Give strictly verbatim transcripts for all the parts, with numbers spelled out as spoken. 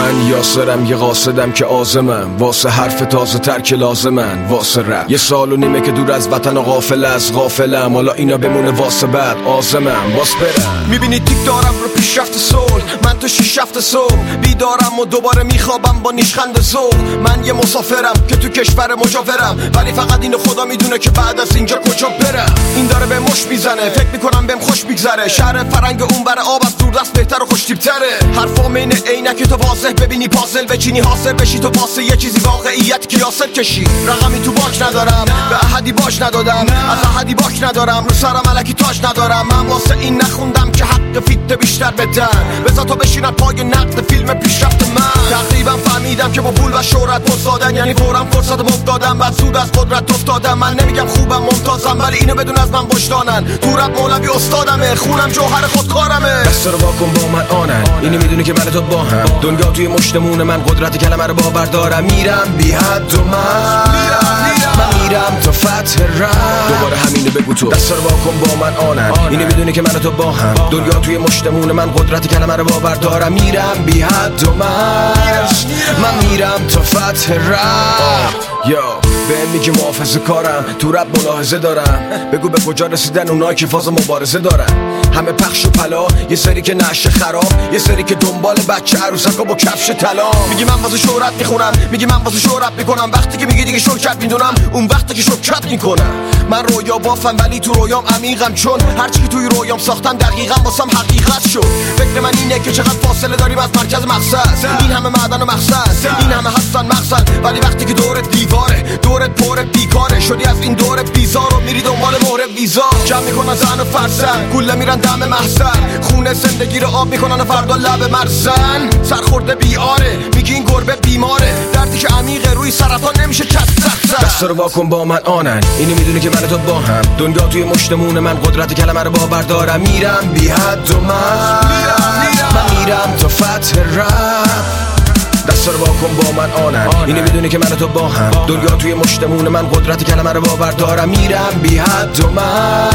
من یاسرم یه قاصدم که آزمم، واسه حرف تازه تر که لازمن، واسه رپ یه سال و نیمه که دور از وطن و غافل از غافلم، حالا اینا بمونه واسه بعد آزمم واس برم. میبینی تیک دارم رو پیشرفت صلح، من تو شیش هفت صبح بیدارم و دوباره میخوابم با نیشخند ذوق. من یه مسافرم که تو کشور مجاورم، ولی فقط اینو خدا میدونه که بعد از اینجا کجا برم. این داره به مش میزنه، فکر میکنم بهم خوش میگذره، شهر فرنگ اون بر آب از دور دست بهتر و خوش تیپ‌تره. حرفام اینه عینک تو واضح ببینی پازل بچینی حاصل بشی، تو واسه یه چیزی واقعیت که یاسر کشی. رقمی تو باک ندارم، به احدی باش ندادم، از احدی باک ندارم، رو سرم الکی تاج ندارم. من واسه این نخوندم که حق فیت بیشتر بدن، بذار تو بشینن پای نقد فیلم پیشرفت من. تقریبا فهمیدم که با پول و شهرت پرسادن، یعنی فورا فرصت مفتادم، بعد زود از قدرت افتادم. من نمیگم خوبم ممتازم، ولی اینو بدون از من وجدانن، تو رپ مولوی استادمه، خونم جوهر خودکارمه. دستا رو واکن با من آنن، اینو میدونی که من تو با هم، دنیا توی مشتمون من، قدرت کلمه رو باور دارم. میرم بی حد و من من میرم تا فتح رپ، دوباره همینو بگو تو. دستا رو واکن با من آنن، اینو میدونی که من تو با هم، دنیا توی مشتمون من، قدرت کلمه رو باور دارم. میرم بی حد و من من میرم تا فتح رپ. یا به میگی محافظه کارم، تو رپ ملاحظه دارم، بگو به کجا رسیدن اونایی که فاز مبارزه دارن. همه پخش و پلا، یه سری که نشه خراب، یه سری که دنبال بچه عروسکا با کفش طلا. میگی من واسه شهرت میخونم، میگی من واسه شهرت میکنم، وقتی که میگی دیگه شرکت میدونم، اون وقتی که شرکت میکنم. من رویا بافم ولی تو رویام عمیقم، چون هرچی که توی رویام ساختم دقیقاً واسم حقیقت شد. فکر من اینه که چقدر فاصله داریم از مرکز مقصد، این همه معدن و مقصد، این همه هستن مقصد، ولی وقتی که دورت دیواره، دورت پر بیکاره، شدی از این دور بیزار و میری دنبال مهر ویزا. جمع میکنن زن و فرزن، گوله میرن دم محسن، خونه زندگی رو آب میکنن و فردا لب مرزن. سرخورده بیاره، میگی این گربه بیماره، دردی که عمیقه روی سرطان نمیشه چت زد. دستا رو واکن با من آنن، اینی میدونی که من تو با هم، دنیا توی مشتمون من، قدرت کلمه رو باور دارم. میرم بی حد و من من میرم تا فتح رپ. دستا رو واکن با من آنن، اینو میدونی که من تو با هم، دنیا توی مشتمون من، قدرت کلمه رو باور دارم. میرم بی حد و من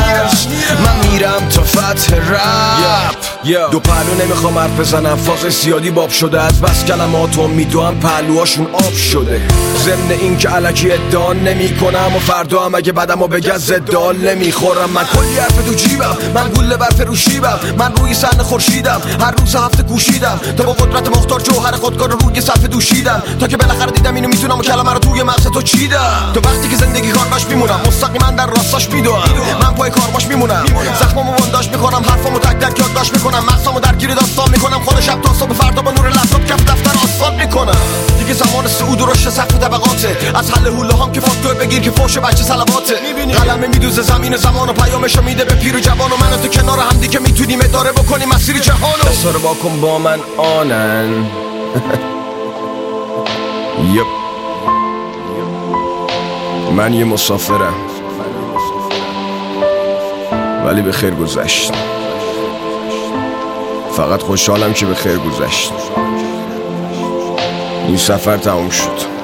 من میرم تا فتح رپ. دو پهلو نمیخوام حرف بزنم، فاز زیادی باب شده، از بس کلماتو میدوام پهلوهاشون آب شده. ضمن این که الکی ادعا نمی کنم و فردا هم اگه بدمو بگن زدال نمیخورم. من کلی حرف تو جیبم، من گوله بر فروشیبم، من روی صحنه خورشیدم، هر روز هفته کوشیدم تا با قدرت مختار جوهر خودکار رو روی صفحه دوشیدم، تا که بالاخره دیدم اینو میتونم و کلمه رو توی مغز تو چیدم. تو وقتی که زندگی کارباش میمونم، مستقیما در راستاش میدوام، من پای کارباش میمونم، زخمامو بنداش میکنم، حرفامو تک تک یادداشت میکنم، مغزامو درگیر داستان میکنم، خود شب تا صبح فردا با نور لپتاپ کف دفتر آسفالت میکنم. دیگه زمان صعود و رشد سقف طبقاته، از حل حوله هام که فاکتور بگیر که فوش بچه صلواته. قلمه میدوزه زمین زمان و پیامشو میده به پیر و جوان، و من و تو کنار هم دیگه میتونیم اداره بکنیم مسیر جهانو. دستا رو واکن با من آنن. یپ من یه مسافرم، ولی به خیر گذشت، فقط خوشحالم که به خیر گذشت. این سفر تموم شد.